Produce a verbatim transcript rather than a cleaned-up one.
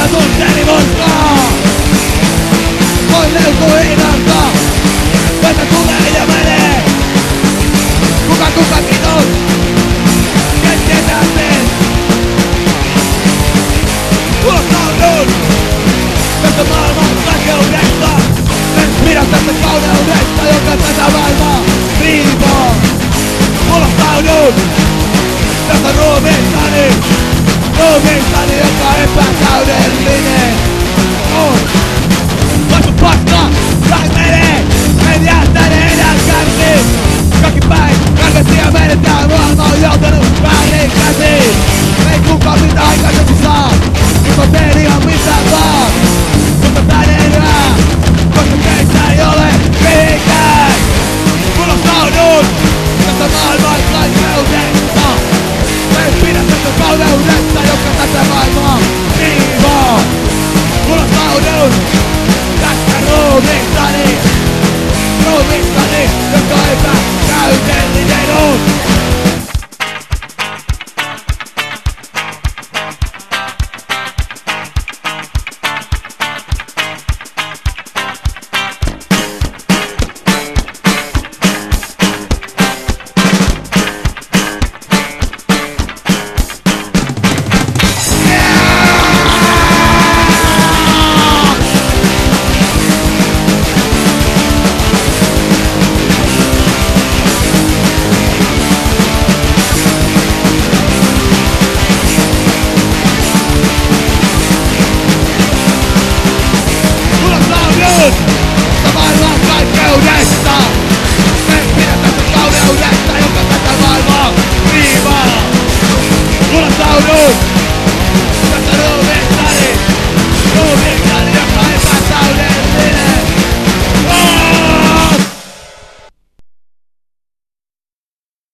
tunteeni murtaa. Voin liukua hinnalta, että tulee ja menee. Kuka kukakin on, ken tietää sen. Ulostaudun tästä maailman väkeudesta. En pidä tästä kauneudesta, joka tätä maailmaa riivoo. Ulostaudun tästä ruumiistani, ruumiistani, joka epätäydellinen on.